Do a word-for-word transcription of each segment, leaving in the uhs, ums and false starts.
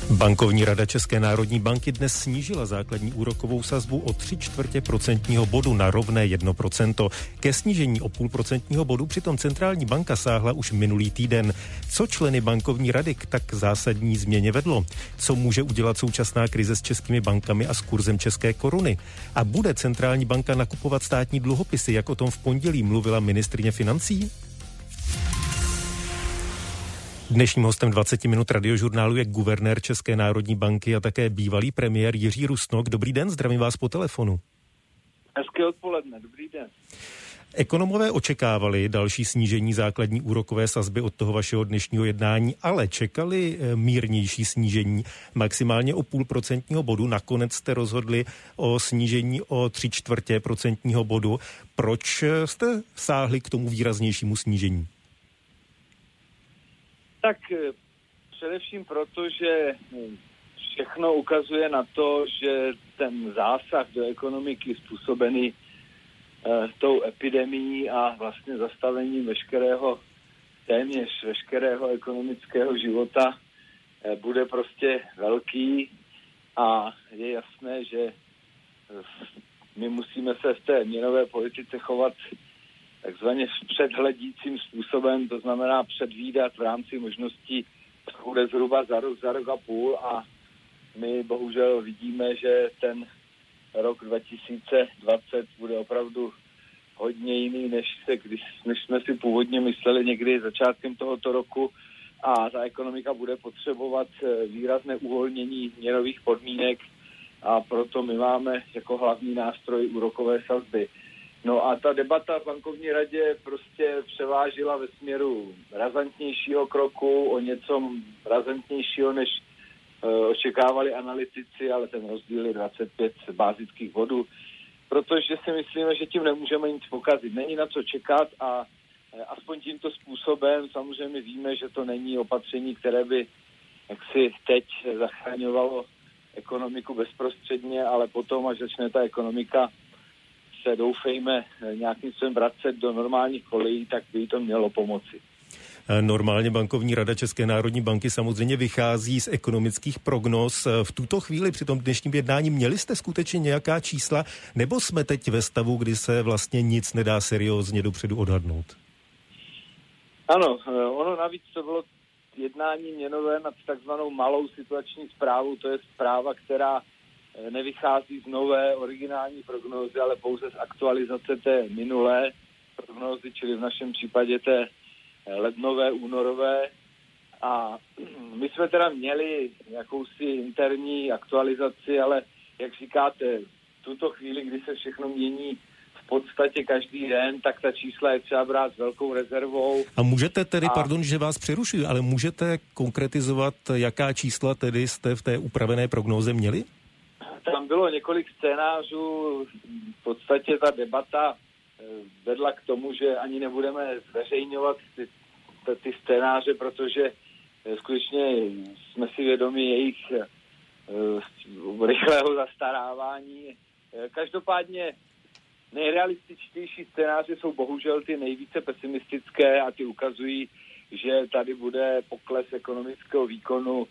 Bankovní rada České národní banky dnes snížila základní úrokovou sazbu o tři čtvrtě procentního bodu na rovné jedno procento. Ke snížení o půl procentního bodu přitom centrální banka sáhla už minulý týden. Co členy bankovní rady k tak zásadní změně vedlo? Co může udělat současná krize s českými bankami a s kurzem české koruny? A bude centrální banka nakupovat státní dluhopisy, jak o tom v pondělí mluvila ministryně financí? Dnešním hostem dvacet minut radiožurnálu je guvernér České národní banky a také bývalý premiér Jiří Rusnok. Dobrý den, zdravím vás po telefonu. Hezké odpoledne, dobrý den. Ekonomové očekávali další snížení základní úrokové sazby od toho vašeho dnešního jednání, ale čekali mírnější snížení, maximálně o půl procentního bodu. Nakonec jste rozhodli o snížení o tři čtvrtě procentního bodu. Proč jste sáhli k tomu výraznějšímu snížení? Tak především proto, že všechno ukazuje na to, že ten zásah do ekonomiky způsobený eh, tou epidemií a vlastně zastavením veškerého, téměř veškerého ekonomického života eh, bude prostě velký a je jasné, že eh, my musíme se v té měnové politice chovat takzvaně předhledícím způsobem, to znamená předvídat v rámci možností, co bude zhruba za rok, za rok a půl a my bohužel vidíme, že ten rok dva tisíce dvacet bude opravdu hodně jiný, než, se, když, než jsme si původně mysleli někdy začátkem tohoto roku a ta ekonomika bude potřebovat výrazné uvolnění měnových podmínek a proto my máme jako hlavní nástroj úrokové sazby. No a ta debata v bankovní radě prostě převážila ve směru razantnějšího kroku, o něco razantnějšího, než e, očekávali analytici, ale ten rozdíl je dvacet pět bázických bodů, protože si myslíme, že tím nemůžeme nic pokazit. Není na co čekat a e, aspoň tímto způsobem samozřejmě víme, že to není opatření, které by jaksi teď zachraňovalo ekonomiku bezprostředně, ale potom, až začne ta ekonomika se doufejme nějakým způsobem vracet do normálních kolejí, tak by to mělo pomoci. Normálně bankovní rada České národní banky samozřejmě vychází z ekonomických prognóz. V tuto chvíli při tom dnešním jednání měli jste skutečně nějaká čísla, nebo jsme teď ve stavu, kdy se vlastně nic nedá seriózně dopředu odhadnout? Ano, ono navíc to bylo jednání měnové nad takzvanou malou situační zprávu, to je zpráva, která nevychází z nové originální prognózy, ale pouze z aktualizace té minulé prognózy, čili v našem případě té lednové, únorové. A my jsme teda měli jakousi interní aktualizaci, ale jak říkáte, v tuto chvíli, kdy se všechno mění v podstatě každý den, tak ta čísla je třeba brát s velkou rezervou. A můžete tedy, a... pardon, že vás přerušuji, ale můžete konkretizovat, jaká čísla tedy jste v té upravené prognóze měli? Tam bylo několik scénářů, v podstatě ta debata vedla k tomu, že ani nebudeme zveřejňovat ty, ty scénáře, protože skutečně jsme si vědomi jejich uh, rychlého zastarávání. Každopádně nejrealističtější scénáře jsou bohužel ty nejvíce pesimistické a ty ukazují, že tady bude pokles ekonomického výkonu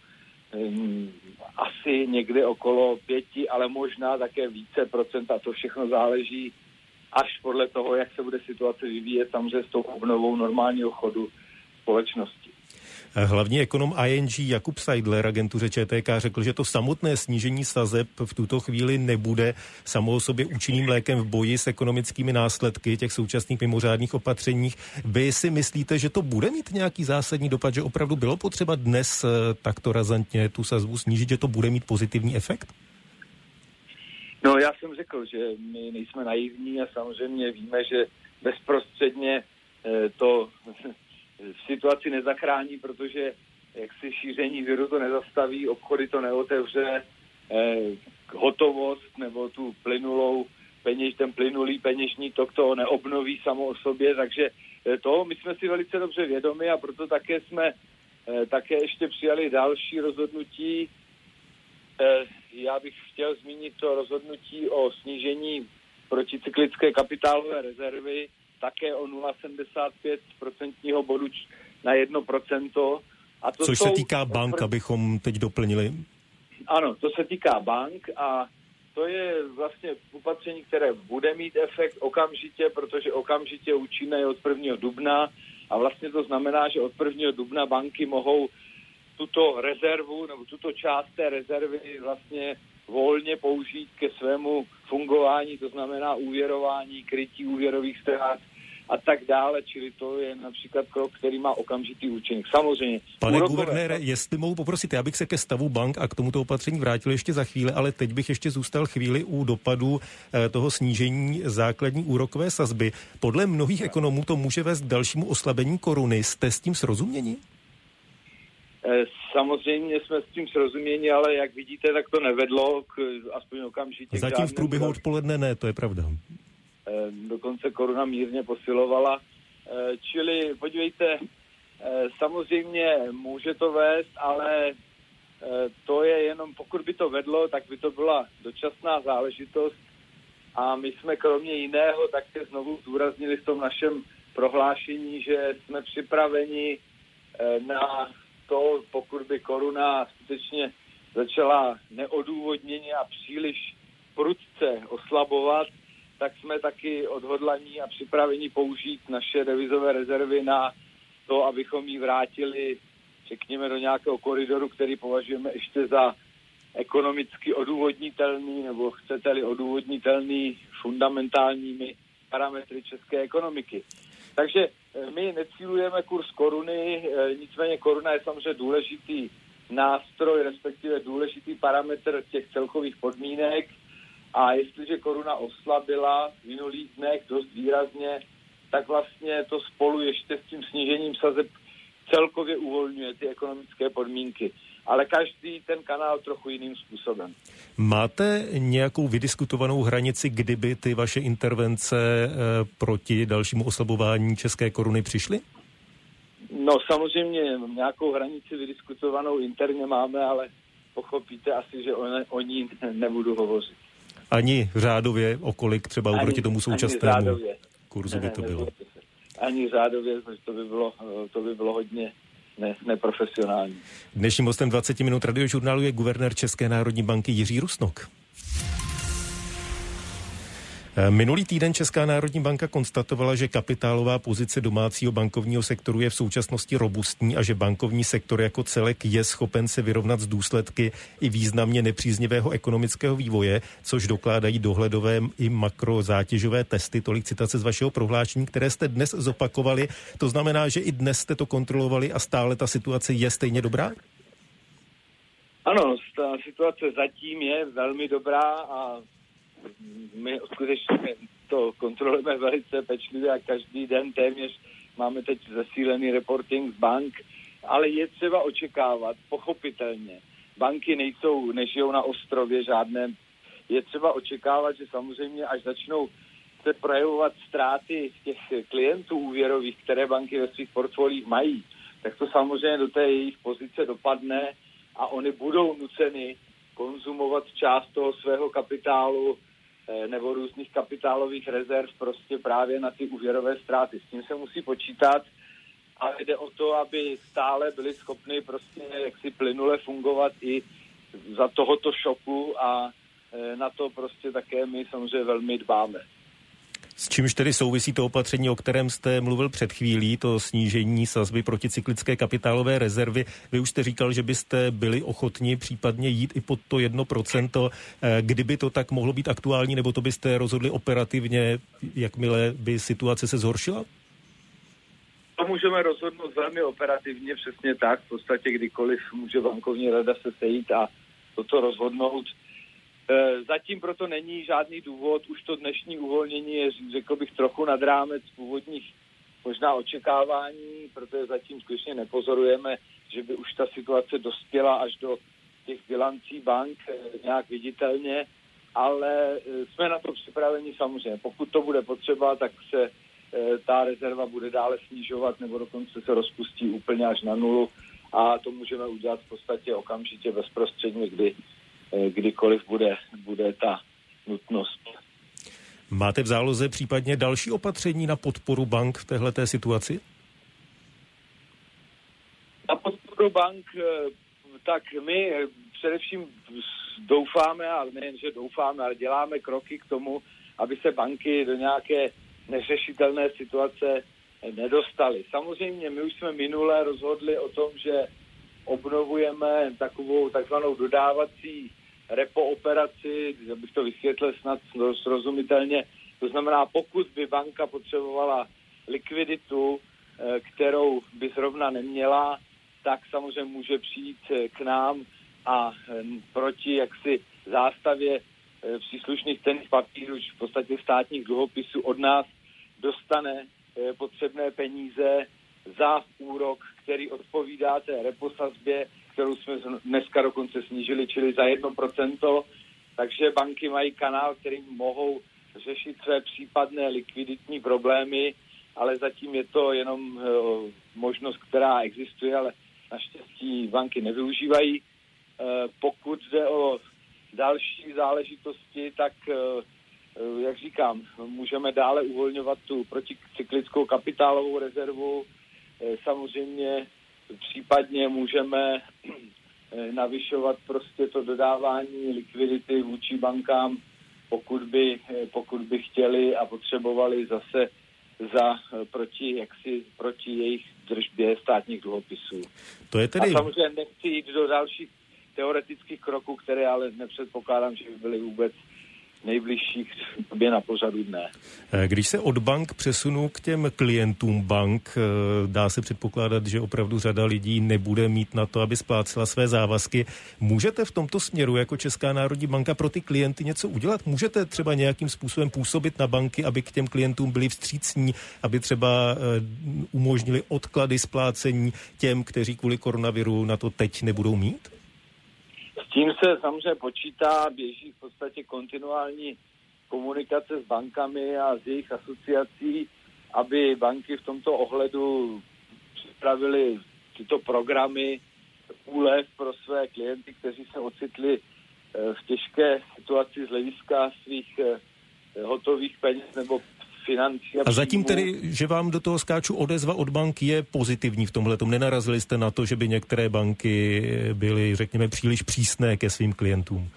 asi někde okolo pěti, ale možná také více procent a to všechno záleží až podle toho, jak se bude situace vyvíjet samozřejmě s tou obnovou normálního chodu společnosti. Hlavní ekonom I N G Jakub Seidler agentuře Č T K řekl, že to samotné snížení sazeb v tuto chvíli nebude samo o sobě účinným lékem v boji s ekonomickými následky těch současných mimořádných opatřeních. Vy si myslíte, že to bude mít nějaký zásadní dopad, že opravdu bylo potřeba dnes takto razantně tu sazbu snížit, že to bude mít pozitivní efekt? No, já jsem řekl, že my nejsme naivní a samozřejmě víme, že bezprostředně to v situaci nezachrání, protože jaksi šíření viru to nezastaví, obchody to neotevře, eh, hotovost nebo tu plynulou peněž, ten plynulý peněžní tok to neobnoví samo o sobě, takže eh, toho my jsme si velice dobře vědomi a proto také jsme eh, také ještě přijali další rozhodnutí. Eh, já bych chtěl zmínit to rozhodnutí o snížení proticyklické kapitálové rezervy, také o nula celá sedmdesát pět procentního bodu na jedno procento A to Což jsou, se týká bank, abychom teď doplnili. Ano, to se týká bank a to je vlastně opatření, které bude mít efekt okamžitě, protože okamžitě účinné od prvního dubna a vlastně to znamená, že od prvního dubna banky mohou tuto rezervu nebo tuto část té rezervy vlastně volně použít ke svému fungování, to znamená úvěrování, krytí úvěrových ztrát a tak dále, čili to je například krok, který má okamžitý účinek. Samozřejmě. Pane guvernére, jestli mohu poprosit, já bych se ke stavu bank a k tomuto opatření vrátil ještě za chvíli, ale teď bych ještě zůstal chvíli u dopadu eh, toho snížení základní úrokové sazby. Podle mnohých ekonomů to může vést k dalšímu oslabení koruny. Jste s tím srozuměni? Samozřejmě jsme s tím srozuměni, ale jak vidíte, tak to nevedlo k aspoň okamžitě. Zatím v průběhu odpoledne ne, to je pravda. Dokonce koruna mírně posilovala. Čili podívejte, samozřejmě může to vést, ale to je jenom, pokud by to vedlo, tak by to byla dočasná záležitost a my jsme kromě jiného také znovu zdůraznili v tom našem prohlášení, že jsme připraveni na to, pokud by koruna skutečně začala neodůvodněně a příliš prudce oslabovat, tak jsme taky odhodlaní a připraveni použít naše devizové rezervy na to, abychom ji vrátili, řekněme, do nějakého koridoru, který považujeme ještě za ekonomicky odůvodnitelný, nebo chcete-li odůvodnitelný fundamentálními parametry české ekonomiky. Takže my necílujeme kurz koruny, nicméně koruna je samozřejmě důležitý nástroj, respektive důležitý parametr těch celkových podmínek a jestliže koruna oslabila v minulých dnech dost výrazně, tak vlastně to spolu ještě s tím snížením sazeb celkově uvolňuje ty ekonomické podmínky. Ale každý ten kanál trochu jiným způsobem. Máte nějakou vydiskutovanou hranici, kdyby ty vaše intervence e, proti dalšímu oslabování české koruny přišly? No samozřejmě nějakou hranici vydiskutovanou interně máme, ale pochopíte asi, že o, ne, o ní nebudu hovořit. Ani řádově, o kolik třeba ani, oproti tomu současnému kurzu by to ne, bylo? Ani řádově, protože to by bylo, to by bylo hodně Ne, neprofesionální. Dnešním hostem dvacet minut radiožurnálu je guvernér České národní banky Jiří Rusnok. Minulý týden Česká národní banka konstatovala, že kapitálová pozice domácího bankovního sektoru je v současnosti robustní a že bankovní sektor jako celek je schopen se vyrovnat s důsledky i významně nepříznivého ekonomického vývoje, což dokládají dohledové i makrozátěžové testy. Tolik citace z vašeho prohlášení, které jste dnes zopakovali. To znamená, že i dnes jste to kontrolovali a stále ta situace je stejně dobrá? Ano, ta situace zatím je velmi dobrá a my skutečně to kontrolujeme velice pečlivě a každý den téměř máme teď zesílený reporting z bank, ale je třeba očekávat, pochopitelně. Banky nejsou, nežijou na ostrově žádném. Je třeba očekávat, že samozřejmě až začnou se projevovat ztráty těch klientů úvěrových, které banky ve svých portfoliích mají, tak to samozřejmě do té jejich pozice dopadne a oni budou nuceni konzumovat část toho svého kapitálu nebo různých kapitálových rezerv prostě právě na ty úvěrové ztráty. S tím se musí počítat, ale jde o to, aby stále byli schopni prostě jaksi plynule fungovat i za tohoto šoku a na to prostě také my samozřejmě velmi dbáme. S čímž tedy souvisí to opatření, o kterém jste mluvil před chvílí, to snížení sazby proticyklické kapitálové rezervy. Vy už jste říkal, že byste byli ochotni případně jít i pod to jedno procento. Kdyby to tak mohlo být aktuální, nebo to byste rozhodli operativně, jakmile by situace se zhoršila? To můžeme rozhodnout velmi operativně, přesně tak. V podstatě kdykoliv může bankovní rada se sejít a toto rozhodnout. Zatím proto není žádný důvod, už to dnešní uvolnění je, řekl bych, trochu nad rámec původních možná očekávání, protože zatím skutečně nepozorujeme, že by už ta situace dospěla až do těch bilancí bank nějak viditelně, ale jsme na to připraveni samozřejmě. Pokud to bude potřeba, tak se ta rezerva bude dále snižovat nebo dokonce se rozpustí úplně až na nulu a to můžeme udělat v podstatě okamžitě bezprostředně, kdy kdykoliv bude, bude ta nutnost. Máte v záloze případně další opatření na podporu bank v téhleté situaci? Na podporu bank, tak my především doufáme, ale nejen, že doufáme, ale děláme kroky k tomu, aby se banky do nějaké neřešitelné situace nedostaly. Samozřejmě my už jsme minule rozhodli o tom, že obnovujeme takovou takzvanou dodávací repo operaci, abych to vysvětlil snad srozumitelně. To znamená, pokud by banka potřebovala likviditu, kterou by zrovna neměla, tak samozřejmě může přijít k nám a proti jaksi zástavě příslušných cenných papírů, v podstatě státních dluhopisů od nás dostane potřebné peníze za úrok, který odpovídá té repo sazbě, kterou jsme dneska dokonce snížili, čili za jedno procento. Takže banky mají kanál, kterým mohou řešit své případné likviditní problémy, ale zatím je to jenom možnost, která existuje, ale naštěstí banky nevyužívají. Pokud jde o další záležitosti, tak, jak říkám, můžeme dále uvolňovat tu proticyklickou kapitálovou rezervu. Samozřejmě případně můžeme navyšovat prostě to dodávání likvidity vůči bankám, pokud by, pokud by chtěli a potřebovali zase za proti, jaksi, proti jejich držbě státních dluhopisů. To je tedy... A samozřejmě nechci jít do dalších teoretických kroků, které ale nepředpokládám, že by byly vůbec nejbližších době na pořadu dne. Když se od bank přesunu k těm klientům bank, dá se předpokládat, že opravdu řada lidí nebude mít na to, aby splácela své závazky. Můžete v tomto směru jako Česká národní banka pro ty klienty něco udělat? Můžete třeba nějakým způsobem působit na banky, aby k těm klientům byli vstřícní, aby třeba umožnili odklady splácení těm, kteří kvůli koronaviru na to teď nebudou mít? S tím se samozřejmě počítá, běží v podstatě kontinuální komunikace s bankami a s jejich asociací, aby banky v tomto ohledu připravily tyto programy úlev pro své klienty, kteří se ocitli v těžké situaci z hlediska svých hotových peněz nebo financí. A, a zatím tedy, že vám do toho skáču, odezva od bank je pozitivní v tomhletom. Nenarazili jste na to, že by některé banky byly, řekněme, příliš přísné ke svým klientům?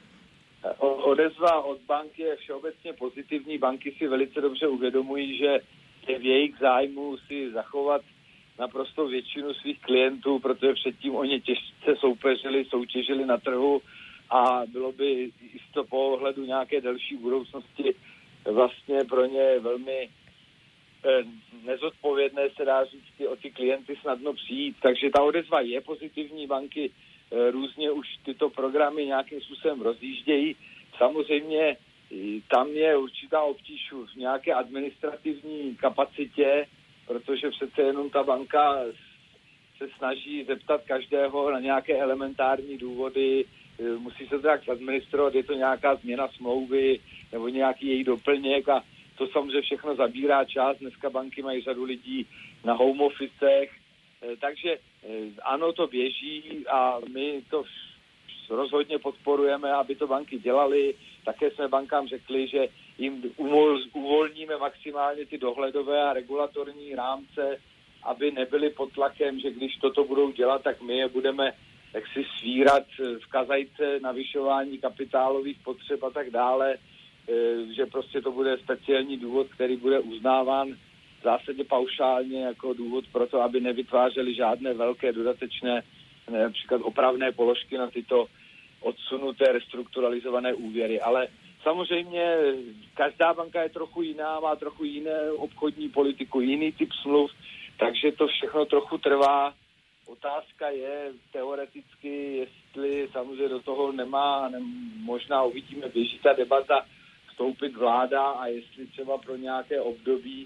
Odezva od bank je všeobecně pozitivní. Banky si velice dobře uvědomují, že je v jejich zájmu si zachovat naprosto většinu svých klientů, protože předtím oni těžce soupeřili, soutěžili na trhu a bylo by i z toho pohledu nějaké delší budoucnosti vlastně pro ně velmi eh, nezodpovědné, se dá říct, o ty klienty snadno přijít. Takže ta odezva je pozitivní, banky eh, různě už tyto programy nějakým způsobem rozjíždějí. Samozřejmě tam je určitá obtíž v nějaké administrativní kapacitě, protože přece jenom ta banka se snaží zeptat každého na nějaké elementární důvody, musí se to tak administrovat, je to nějaká změna smlouvy nebo nějaký její doplněk a to samozřejmě všechno zabírá čas. Dneska banky mají řadu lidí na home officech, takže ano, to běží a my to rozhodně podporujeme, aby to banky dělaly. Také jsme bankám řekli, že jim uvolníme maximálně ty dohledové a regulatorní rámce, aby nebyly pod tlakem, že když toto budou dělat, tak my je budeme jak si svírat v kazajce navyšování kapitálových potřeb a tak dále, že prostě to bude speciální důvod, který bude uznáván v zásadě paušálně jako důvod pro to, aby nevytvářely žádné velké dodatečné například opravné položky na tyto odsunuté restrukturalizované úvěry. Ale samozřejmě každá banka je trochu jiná, má trochu jiné obchodní politiku, jiný typ smluv, takže to všechno trochu trvá. Otázka je teoreticky, jestli samozřejmě do toho nemá, ne, možná uvidíme, běží ta debata, vstoupit vláda a jestli třeba pro nějaké období,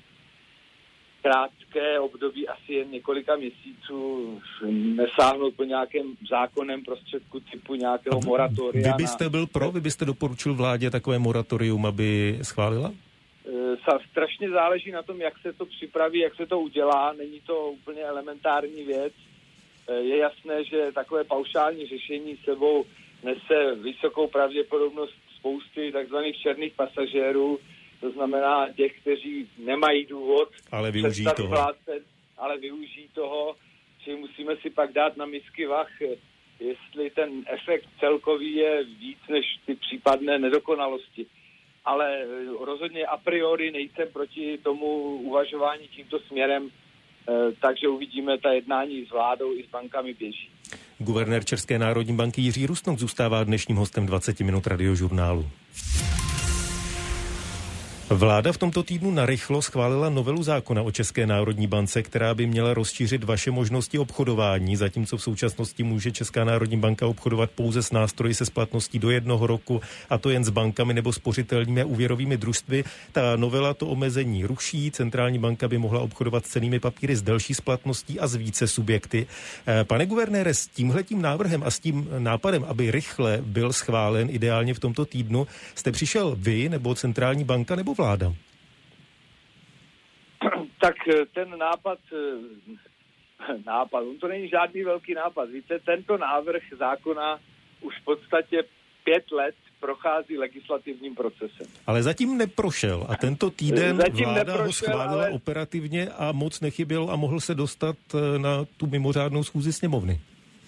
krátké období asi jen několika měsíců nesáhnout po nějakém zákonem prostředku typu nějakého moratoria. Vy byste byl pro, vy byste doporučil vládě takové moratorium, aby schválila? Strašně záleží na tom, jak se to připraví, jak se to udělá. Není to úplně elementární věc. Je jasné, že takové paušální řešení sebou nese vysokou pravděpodobnost spousty takzvaných černých pasažérů, to znamená těch, kteří nemají důvod ale využijí toho. Plácet, ale využijí toho, čili musíme si pak dát na misky vah, jestli ten efekt celkový je víc než ty případné nedokonalosti. Ale rozhodně a priori nejsem proti tomu uvažování tímto směrem, takže uvidíme, ta jednání s vládou i s bankami běží. Guvernér České národní banky Jiří Rusnok zůstává dnešním hostem dvacet minut Radiožurnálu. Vláda v tomto týdnu narychlo schválila novelu zákona o České národní bance, která by měla rozšířit vaše možnosti obchodování, zatímco v současnosti může Česká národní banka obchodovat pouze s nástroji se splatností do jednoho roku, a to jen s bankami nebo spořitelními a úvěrovými družstvy. Ta novela to omezení ruší, centrální banka by mohla obchodovat s cennými papíry s delší splatností a s více subjekty. Pane guvernére, s tímhletím návrhem a s tím nápadem, aby rychle byl schválen ideálně v tomto týdnu, jste přišel vy nebo centrální banka nebo vláda? Tak ten nápad, nápad, on to není žádný velký nápad. Víte, tento návrh zákona už v podstatě pět let prochází legislativním procesem. Ale zatím neprošel a tento týden zatím vláda neprošel, ho schválila ale... operativně a moc nechyběl a mohl se dostat na tu mimořádnou schůzi sněmovny.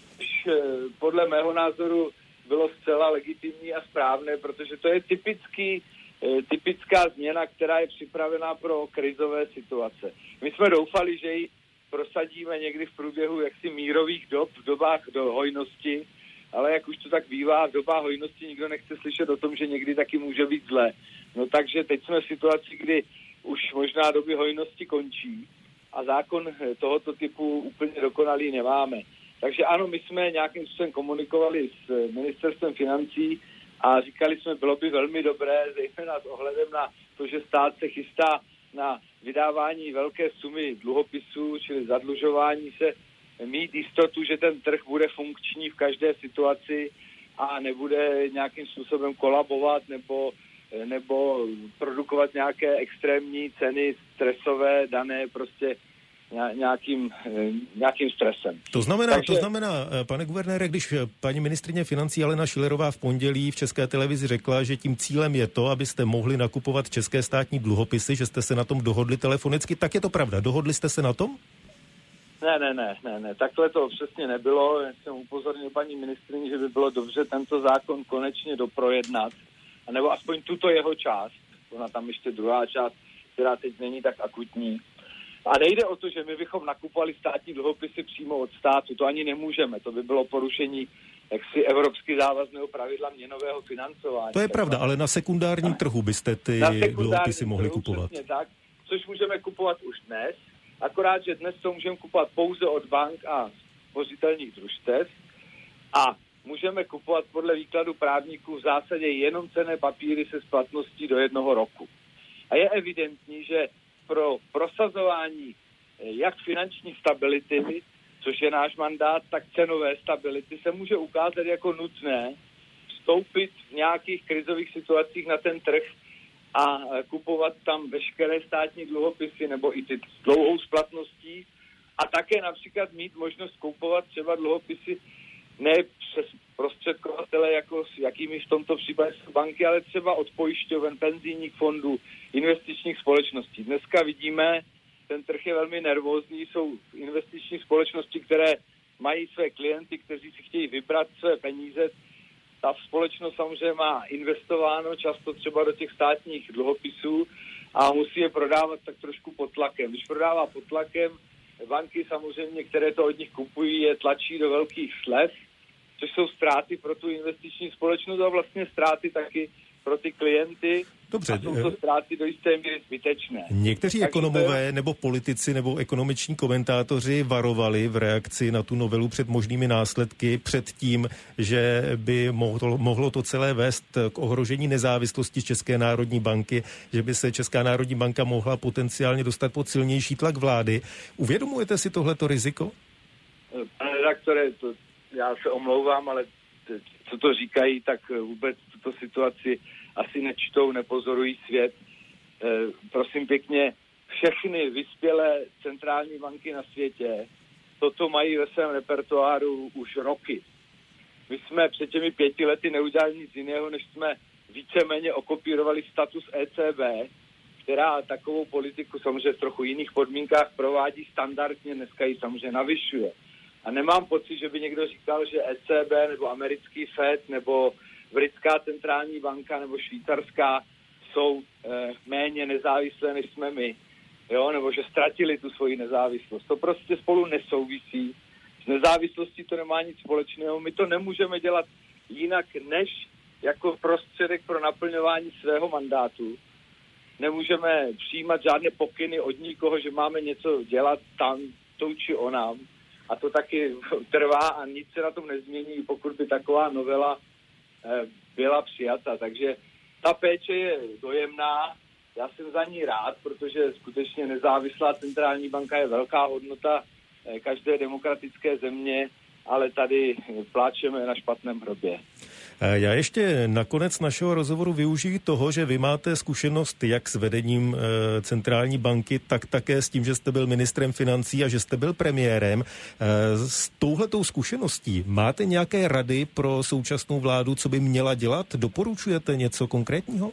Podle mého názoru bylo zcela legitimní a správné, protože to je typický typická změna, která je připravená pro krizové situace. My jsme doufali, že ji prosadíme někdy v průběhu jaksi mírových dob, v dobách do hojnosti, ale jak už to tak bývá, v dobách hojnosti nikdo nechce slyšet o tom, že někdy taky může být zlé. No takže teď jsme v situaci, kdy už možná doby hojnosti končí a zákon tohoto typu úplně dokonalý nemáme. Takže ano, my jsme nějakým způsobem komunikovali s ministerstvem financí a říkali jsme, bylo by velmi dobré, zejména s ohledem na to, že stát se chystá na vydávání velké sumy dluhopisů, čili zadlužování se, mít jistotu, že ten trh bude funkční v každé situaci a nebude nějakým způsobem kolabovat nebo, nebo produkovat nějaké extrémní ceny stresové, dané prostě nějakým, nějakým stresem. To znamená, Takže... to znamená, pane guvernére, když paní ministryně financí Alena Schillerová v pondělí v České televizi řekla, že tím cílem je to, abyste mohli nakupovat české státní dluhopisy, že jste se na tom dohodli telefonicky, tak je to pravda. Dohodli jste se na tom? Ne, ne, ne, ne, ne. Takhle to přesně nebylo. Já jsem upozornil paní ministryni, že by bylo dobře tento zákon konečně doprojednat, nebo aspoň tuto jeho část. Ona tam ještě druhá část, která teď není tak akutní. A nejde o to, že my bychom nakupovali státní dluhopisy přímo od státu. To ani nemůžeme. To by bylo porušení jaksi evropsky závazného pravidla měnového financování. To je tak pravda, tak, ale na sekundárním trhu byste ty dluhopisy mohli kupovat. Tak, což můžeme kupovat už dnes. Akorát, že dnes to můžeme kupovat pouze od bank a spořitelních družstev a můžeme kupovat podle výkladu právníků v zásadě jenom cenné papíry se splatností do jednoho roku. A je evidentní, že pro prosazování jak finanční stability, což je náš mandát, tak cenové stability se může ukázat jako nutné vstoupit v nějakých krizových situacích na ten trh a kupovat tam veškeré státní dluhopisy nebo i ty s dlouhou splatností a také například mít možnost kupovat třeba dluhopisy ne přes prostředkovatele, jako s jakými v tomto případě jsou banky, ale třeba od pojišťoven, penzijních fondů, investičních společností. Dneska vidíme, ten trh je velmi nervózní, jsou investiční společnosti, které mají své klienty, kteří si chtějí vybrat své peníze. Ta společnost samozřejmě má investováno často třeba do těch státních dluhopisů a musí je prodávat tak trošku pod tlakem. Když prodává pod tlakem, banky samozřejmě, které to od nich kupují, je tlačí do velkých slev, což jsou ztráty pro tu investiční společnost a vlastně ztráty taky pro ty klienty. Dobře. A jsou to ztráty do jisté míry zbytečné. Někteří Takže ekonomové je... nebo politici nebo ekonomiční komentátoři varovali v reakci na tu novelu před možnými následky, před tím, že by mohlo, mohlo to celé vést k ohrožení nezávislosti České národní banky, že by se Česká národní banka mohla potenciálně dostat pod silnější tlak vlády. Uvědomujete si tohleto riziko? Pane redaktore, to, já se omlouvám, ale t- co to říkají, tak vůbec tuto situaci asi nečtou, nepozorují svět. E, prosím pěkně, všechny vyspělé centrální banky na světě toto mají ve svém repertoáru už roky. My jsme před těmi pěti lety neudělali nic jiného, než jsme víceméně okopírovali status E C B, která takovou politiku samozřejmě v trochu jiných podmínkách provádí standardně, dneska ji samozřejmě navyšuje. A nemám pocit, že by někdo říkal, že E C B nebo americký Fed nebo britská centrální banka nebo švýcarská jsou eh, méně nezávislé, než jsme my. Jo? Nebo že ztratili tu svoji nezávislost. To prostě spolu nesouvisí. S nezávislostí to nemá nic společného. My to nemůžeme dělat jinak, než jako prostředek pro naplňování svého mandátu. Nemůžeme přijímat žádné pokyny od nikoho, že máme něco dělat tam, tou či onám. A to taky trvá a nic se na tom nezmění, pokud by taková novela eh, byla přijata. Takže ta péče je dojemná. Já jsem za ní rád, protože skutečně nezávislá centrální banka je velká hodnota eh, každé demokratické země, ale tady pláčeme na špatném hrobě. Já ještě nakonec našeho rozhovoru využiji toho, že vy máte zkušenost jak s vedením e, centrální banky, tak také s tím, že jste byl ministrem financí a že jste byl premiérem. E, s touhletou zkušeností máte nějaké rady pro současnou vládu, co by měla dělat? Doporučujete něco konkrétního?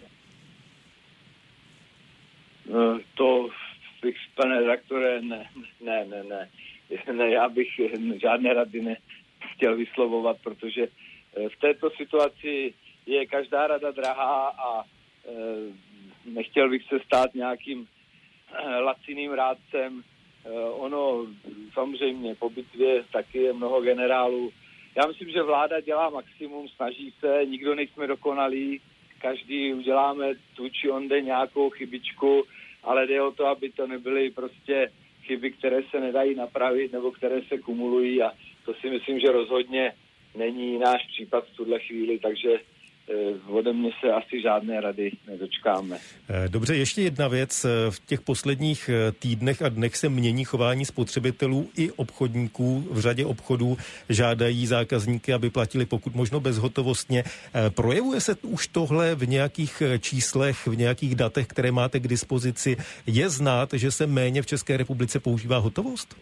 No, to bych, pane redaktore, ne, ne, ne, ne. ne já bych žádné rady nechtěl vyslovovat, protože v této situaci je každá rada drahá a e, nechtěl bych se stát nějakým e, laciným rádcem. E, ono samozřejmě po bitvě taky je mnoho generálů. Já myslím, že vláda dělá maximum, snaží se, nikdo nejsme dokonalí, každý uděláme tu či onde nějakou chybičku, ale jde o to, aby to nebyly prostě chyby, které se nedají napravit nebo které se kumulují a to si myslím, že rozhodně není náš případ v tuhle chvíli, takže eh, ode mě se asi žádné rady nedočkáme. Dobře, ještě jedna věc. V těch posledních týdnech a dnech se mění chování spotřebitelů i obchodníků. V řadě obchodů žádají zákazníky, aby platili pokud možno bezhotovostně. Projevuje se už tohle v nějakých číslech, v nějakých datech, které máte k dispozici? Je znát, že se méně v České republice používá hotovost?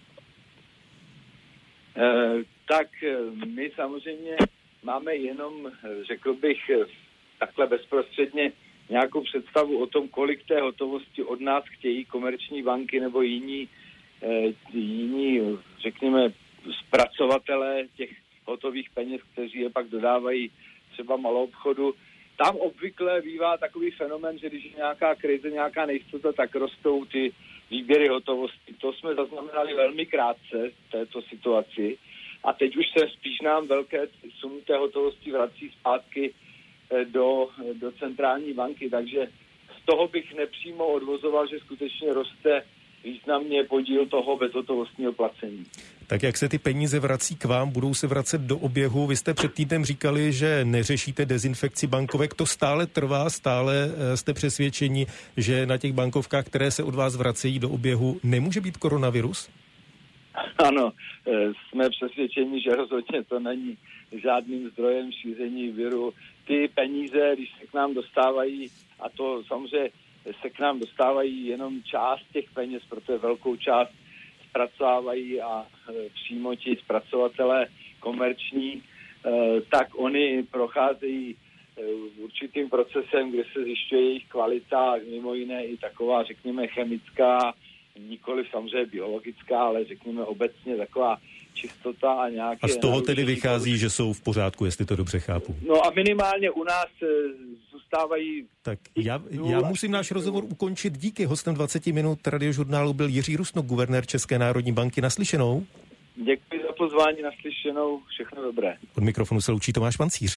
Eh, tak my samozřejmě máme jenom, řekl bych, takhle bezprostředně nějakou představu o tom, kolik té hotovosti od nás chtějí komerční banky nebo jiní, eh, jiní, řekněme, zpracovatelé těch hotových peněz, kteří je pak dodávají třeba maloobchodu. Tam obvykle bývá takový fenomén, že když je nějaká krize, nějaká nejistota, tak rostou ty výběry hotovosti. To jsme zaznamenali velmi krátce v této situaci. A teď už se spíš nám velké sumy té hotovosti vrací zpátky do, do centrální banky, takže z toho bych nepřímo odvozoval, že skutečně roste významně podíl toho bezhotovostního placení. Tak jak se ty peníze vrací k vám, budou se vracet do oběhu? Vy jste před týdnem říkali, že neřešíte dezinfekci bankovek, to stále trvá, stále jste přesvědčeni, že na těch bankovkách, které se od vás vracejí do oběhu, nemůže být koronavirus? Ano, jsme přesvědčeni, že rozhodně to není žádným zdrojem šíření viru. Ty peníze, když se k nám dostávají, a to samozřejmě se k nám dostávají jenom část těch peněz, protože velkou část zpracovávají a přímo ti zpracovatelé komerční, tak oni procházejí určitým procesem, kde se zjišťuje jejich kvalita, mimo jiné i taková, řekněme, chemická, nikoli samozřejmě biologická, ale řekněme obecně taková čistota a nějaké... A z toho tedy vychází, že jsou v pořádku, jestli to dobře chápu. No a minimálně u nás e, zůstávají... Tak já, já musím náš rozhovor ukončit. Díky. Hostem dvacet minut radiožurnálu byl Jiří Rusnok, guvernér České národní banky. Naslyšenou. Děkuji za pozvání, naslyšenou. Všechno dobré. Od mikrofonu se loučí Tomáš Pancíř.